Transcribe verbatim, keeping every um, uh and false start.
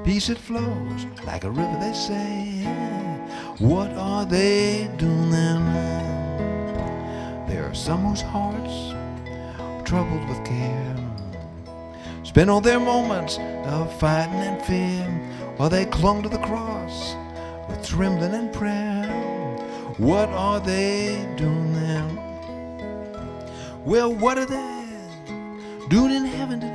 peace it flows like a river, they say. What are they doing then? There are some whose hearts are troubled with care, spend all their moments of fighting and fear, while they clung to the cross with trembling and prayer. What are they doing then? Well, what are they doing in heaven today?